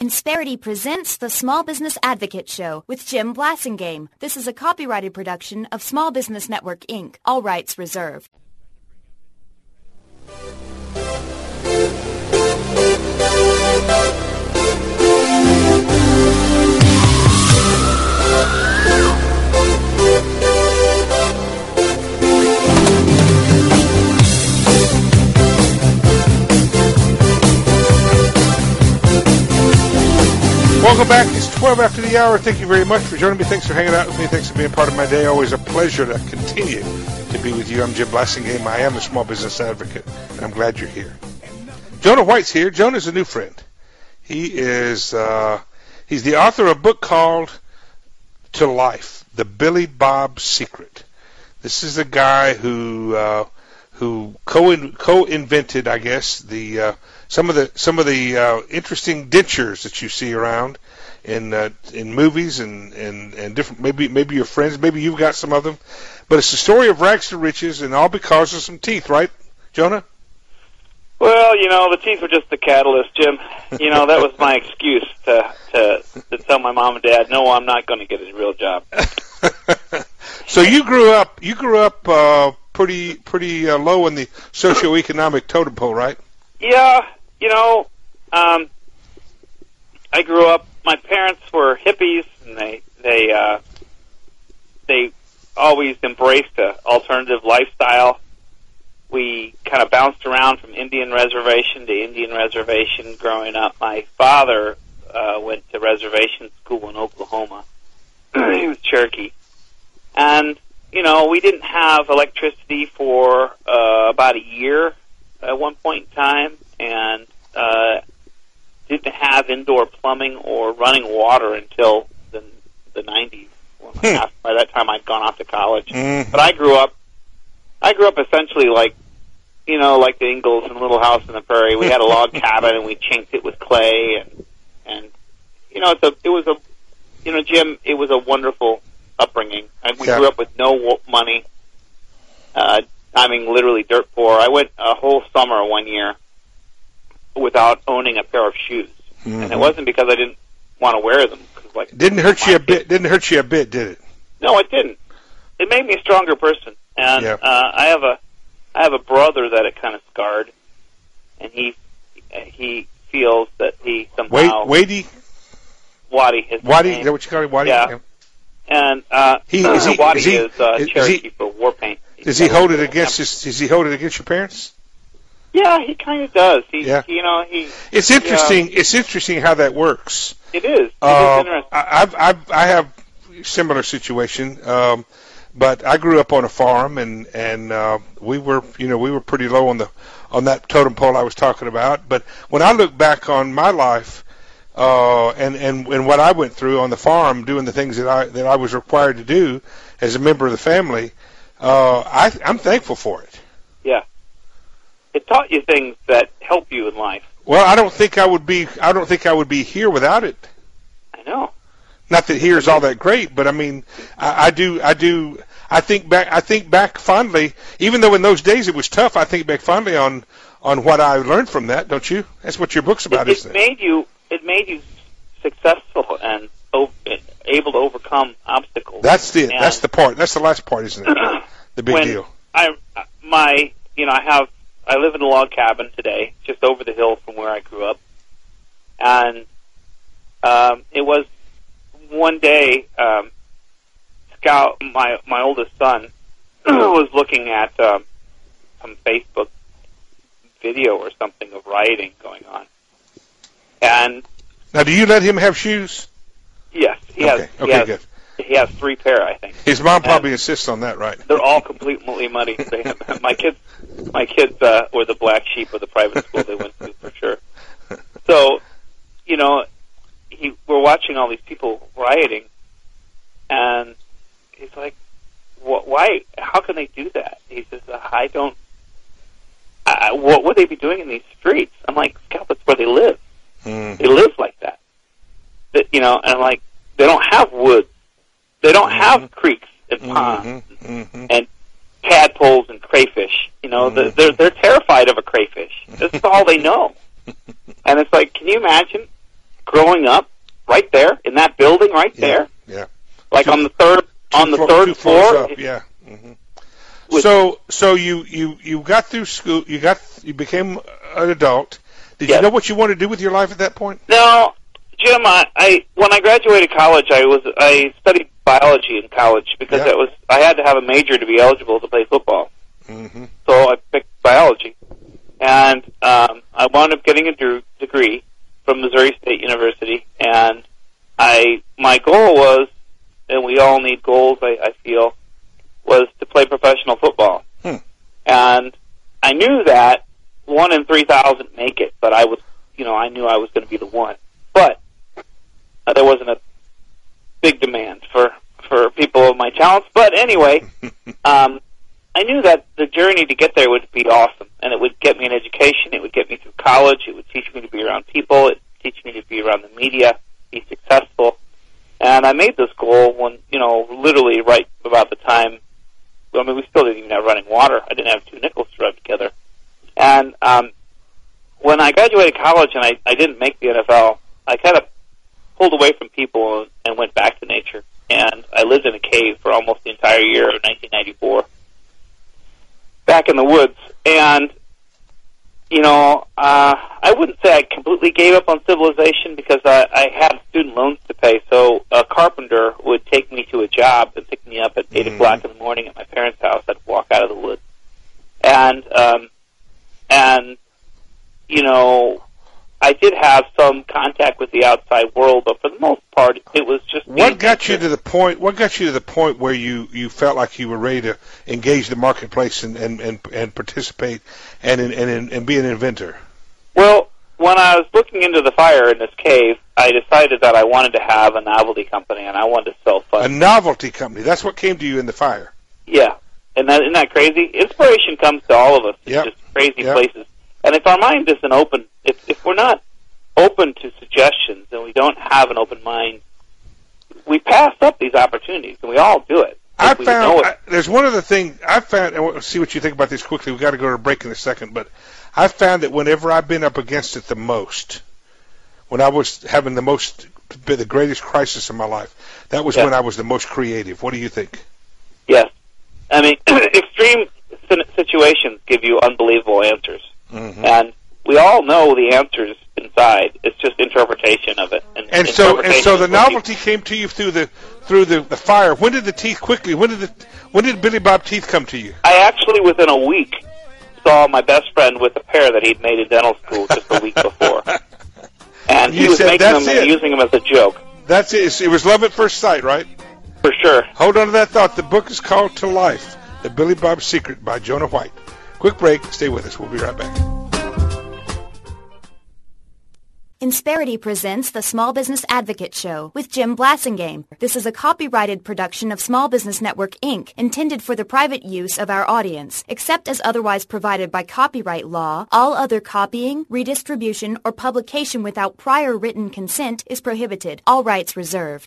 Insperity presents the Small Business Advocate Show with Jim Blasingame. This is a copyrighted production of Small Business Network, Inc. All rights reserved. Welcome back. It's 12 after the hour. Thank you very much for joining me. Thanks for hanging out with me. Thanks for being part of my day. Always a pleasure to continue to be with you. I'm Jim Blasingame. I am the Small Business Advocate, and I'm glad you're here. Jonah White's here. Jonah's a new friend. He is he's the author of a book called To Life, The Billy Bob Secret. This is the guy who co-invented, I guess, the some of the interesting dentures that you see around in movies and different, maybe your friends, maybe you've got some of them, but it's the story of rags to riches, and all because of some teeth, right, Jonah? Well, the teeth were just the catalyst, Jim. That was my excuse to tell my mom and dad, no, I'm not going to get a real job. So you grew up pretty low in the socioeconomic totem pole, right? Yeah, I grew up. My parents were hippies, and they always embraced an alternative lifestyle. We kind of bounced around from Indian reservation to Indian reservation growing up. My father went to reservation school in Oklahoma. He was Cherokee. And, we didn't have electricity for about a year at one point in time, and didn't have indoor plumbing or running water until the 90s. By that time, I'd gone off to college. Mm. But I grew up essentially like the Ingalls in Little House on the Prairie. We had a log cabin, and we chinked it with clay, and Jim, it was a wonderful upbringing. We grew up with no money. Literally dirt poor. I went a whole summer one year without owning a pair of shoes, and it wasn't because I didn't want to wear them. Didn't hurt you a bit, did it? No, it didn't. It made me a stronger person, and I have a brother that it kind of scarred, and he feels that he somehow Waddy, is that what you call him? Waddy? Yeah. And Waddy is Cherokee for war paint. Does he hold it against Does he hold it against your parents? Yeah, he kind of does. It's interesting. It's interesting how that works. It is. Interesting. I have similar situation, but I grew up on a farm, and we were pretty low on that totem pole I was talking about. But when I look back on my life, and what I went through on the farm, doing the things that I was required to do as a member of the family, I'm thankful for it. Yeah, it taught you things that help you in life. Well, I don't think I would be here without it. I know. Not that here is all that great, but I mean, I think back fondly, even though in those days it was tough. I think back fondly on what I learned from that. Don't you? That's what your book's about, isn't it? It made you successful and able to overcome obstacles. That's the part. That's the last part, isn't it? The big deal. I live in a log cabin today, just over the hill from where I grew up, and it was one day. Scout, my oldest son, was looking at some Facebook video or something of rioting going on. And now, do you let him have shoes? Yes, he has. Good. He has 3 pair, I think. His mom probably insists on that, right? They're all completely muddy. My kids were the black sheep of the private school they went to, for sure. So, we're watching all these people rioting, and he's like, "Why? How can they do that?" He says, "I don't. What would they be doing in these streets?" I'm like, "Scout, that's where they live. They live like that. And I'm like, they don't have woods. They don't have creeks and ponds and tadpoles and crayfish. They're terrified of a crayfish. That's all they know." And it's like, can you imagine growing up right there in that building right there. Yeah. Like on the third floor. Up, yeah. Mm-hmm. So you got through school. You became an adult. Did you know what you wanted to do with your life at that point? No, Jim. When I graduated college, I studied biology in college because I had to have a major to be eligible to play football. Mm-hmm. So I picked biology, and I wound up getting a degree from Missouri State University. And my goal was, and we all need goals, I feel, was to play professional football. And I knew that 1 in 3,000 make it, but I knew I was going to be the one. But there wasn't a big demand for people of my talents. But anyway, I knew that the journey to get there would be awesome, and it would get me an education, it would get me through college, it would teach me to be around people, it would teach me to be around the media, be successful. And I made this goal when, literally right about the time, we still didn't even have running water. I didn't have 2 nickels to rub together. And when I graduated college and I didn't make the NFL, I kind of pulled away from people and went back to nature. And I lived in a cave for almost the entire year of 1994, back in the woods. And, I wouldn't say I completely gave up on civilization because I had student loans to pay. So a carpenter would take me to a job and pick me up at 8 o'clock in the morning at my parents' house. I'd walk out of the woods. And I did have some contact with the outside world, but for the most part, it was just. What got you to the point where you felt like you were ready to engage the marketplace and participate and be an inventor? Well, when I was looking into the fire in this cave, I decided that I wanted to have a novelty company, and I wanted to sell fun. A novelty company. That's what came to you in the fire. Yeah, and isn't that crazy? Inspiration comes to all of us. It's just crazy places. And if our mind isn't open, if we're not open to suggestions and we don't have an open mind, we pass up these opportunities, and we all do it. There's one other thing I found, and we'll see what you think about this quickly. We've got to go to a break in a second, but I found that whenever I've been up against it the most, when I was having the greatest crisis in my life, that was when I was the most creative. What do you think? Yes. I mean, extreme situations give you unbelievable answers. Mm-hmm. And we all know the answers inside. It's just interpretation of it. And so the novelty came to you through the fire. When did the teeth quickly? When did Billy Bob teeth come to you? I actually, within a week, saw my best friend with a pair that he'd made in dental school just a week before. And he was making them and using them as a joke. That's it. It was love at first sight, right? For sure. Hold on to that thought. The book is called To Life, The Billy Bob Secret by Jonah White. Quick break. Stay with us. We'll be right back. Insperity presents the Small Business Advocate Show with Jim Blasingame. This is a copyrighted production of Small Business Network, Inc., intended for the private use of our audience. Except as otherwise provided by copyright law, all other copying, redistribution, or publication without prior written consent is prohibited. All rights reserved.